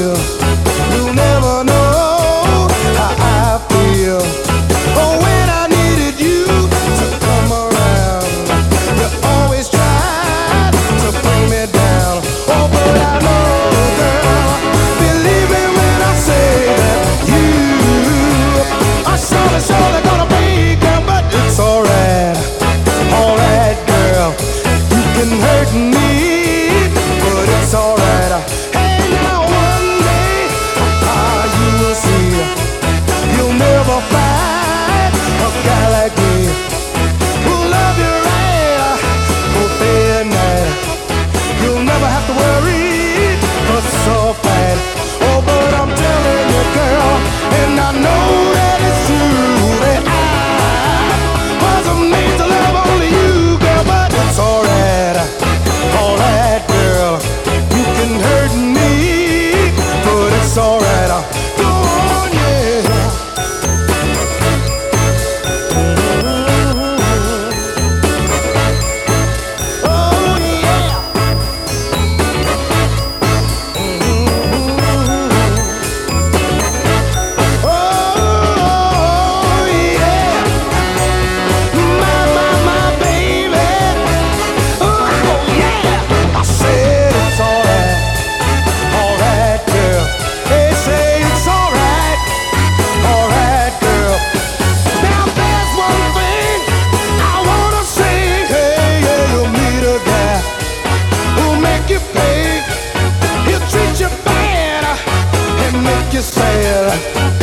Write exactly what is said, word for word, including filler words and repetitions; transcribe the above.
feel. You'll never know how I feel. Oh, when I needed you to come around, you always tried to bring me down. Oh, but I know, girl, believe me when I say that you are surely, surely gonna break down, but it's alright, alright, girl. You can hurt me, but it's alright. Hey, now one day, ah, you will see, you'll never find a guy like me who'll love you right, both day and night. You'll never have to worry, cause it's all fine. Oh, but I'm telling you, girl, and I know that it's true, that I wasn't made to love only you, girl, but it's alright, alright, girl. You can hurt me, but it's alright. Go on, yeah. Oh, yeah. Oh, yeah. My, my, my baby. Oh, yeah. I said it's alright, alright, girl. They say it's alright, alright, girl. Now there's one thing I wanna say. Hey, yeah, you'll meet a guy who'll make you pay. He'll treat you bad and make you sad.